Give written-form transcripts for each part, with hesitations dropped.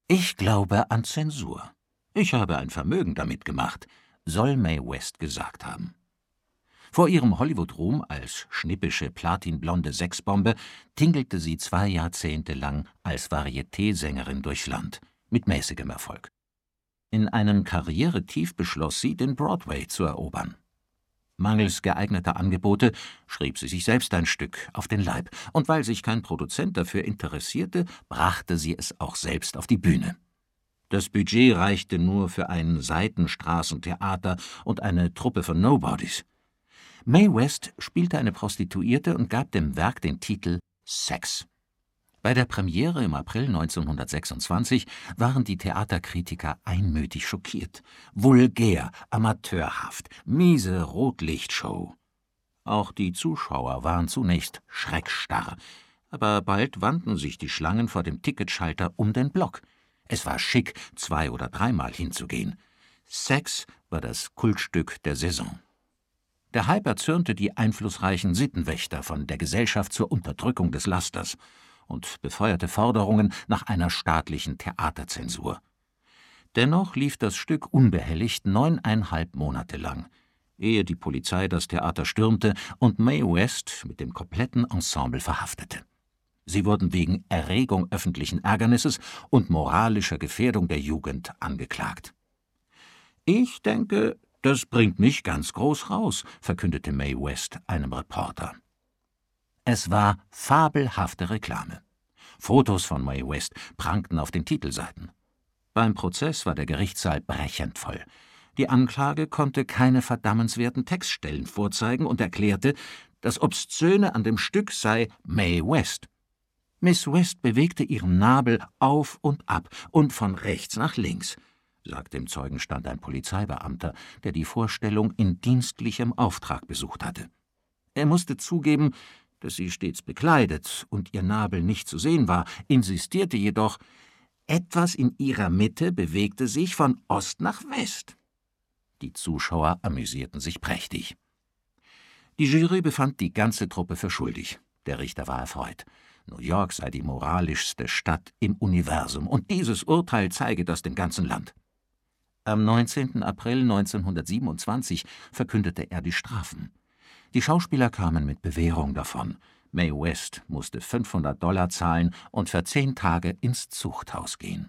»Ich glaube an Zensur. Ich habe ein Vermögen damit gemacht«, soll Mae West gesagt haben. Vor ihrem Hollywood-Ruhm als schnippische, platinblonde Sexbombe tingelte sie 2 Jahrzehnte lang als Varieté-Sängerin durchs Land, mit mäßigem Erfolg. In einem Karrieretief beschloss sie, den Broadway zu erobern. Mangels geeigneter Angebote schrieb sie sich selbst ein Stück auf den Leib, und weil sich kein Produzent dafür interessierte, brachte sie es auch selbst auf die Bühne. Das Budget reichte nur für ein Seitenstraßentheater und eine Truppe von Nobodies. Mae West spielte eine Prostituierte und gab dem Werk den Titel »Sex«. Bei der Premiere im April 1926 waren die Theaterkritiker einmütig schockiert. Vulgär, amateurhaft, miese Rotlichtshow. Auch die Zuschauer waren zunächst schreckstarr, aber bald wandten sich die Schlangen vor dem Ticketschalter um den Block. Es war schick, 2- oder 3-mal hinzugehen. Sex war das Kultstück der Saison. Der Hype erzürnte die einflussreichen Sittenwächter von der Gesellschaft zur Unterdrückung des Lasters und befeuerte Forderungen nach einer staatlichen Theaterzensur. Dennoch lief das Stück unbehelligt 9,5 Monate lang, ehe die Polizei das Theater stürmte und Mae West mit dem kompletten Ensemble verhaftete. Sie wurden wegen Erregung öffentlichen Ärgernisses und moralischer Gefährdung der Jugend angeklagt. »Ich denke, das bringt mich ganz groß raus«, verkündete Mae West einem Reporter. Es war fabelhafte Reklame. Fotos von Mae West prangten auf den Titelseiten. Beim Prozess war der Gerichtssaal brechend voll. Die Anklage konnte keine verdammenswerten Textstellen vorzeigen und erklärte, das Obszöne an dem Stück sei Mae West. Miss West bewegte ihren Nabel auf und ab und von rechts nach links, sagte im Zeugenstand ein Polizeibeamter, der die Vorstellung in dienstlichem Auftrag besucht hatte. Er musste zugeben, dass sie stets bekleidet und ihr Nabel nicht zu sehen war, insistierte jedoch, etwas in ihrer Mitte bewegte sich von Ost nach West. Die Zuschauer amüsierten sich prächtig. Die Jury befand die ganze Truppe für schuldig. Der Richter war erfreut. New York sei die moralischste Stadt im Universum, und dieses Urteil zeige das dem ganzen Land. Am 19. April 1927 verkündete er die Strafen. Die Schauspieler kamen mit Bewährung davon. Mae West musste $500 zahlen und für 10 Tage ins Zuchthaus gehen.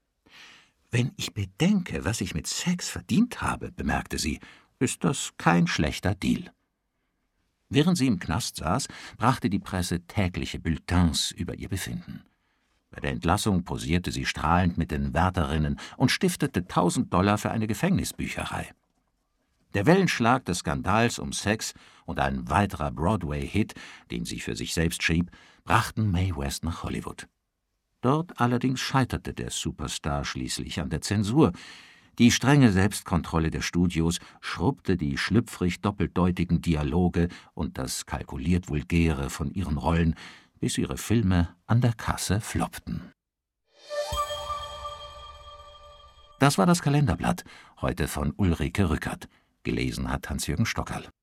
»Wenn ich bedenke, was ich mit Sex verdient habe«, bemerkte sie, »ist das kein schlechter Deal.« Während sie im Knast saß, brachte die Presse tägliche Bulletins über ihr Befinden. Bei der Entlassung posierte sie strahlend mit den Wärterinnen und stiftete $1000 für eine Gefängnisbücherei. Der Wellenschlag des Skandals um Sex und ein weiterer Broadway-Hit, den sie für sich selbst schrieb, brachten Mae West nach Hollywood. Dort allerdings scheiterte der Superstar schließlich an der Zensur. Die strenge Selbstkontrolle der Studios schrubbte die schlüpfrig doppeldeutigen Dialoge und das kalkuliert Vulgäre von ihren Rollen, bis ihre Filme an der Kasse floppten. Das war das Kalenderblatt, heute von Ulrike Rückert. Gelesen hat Hans-Jürgen Stockerl.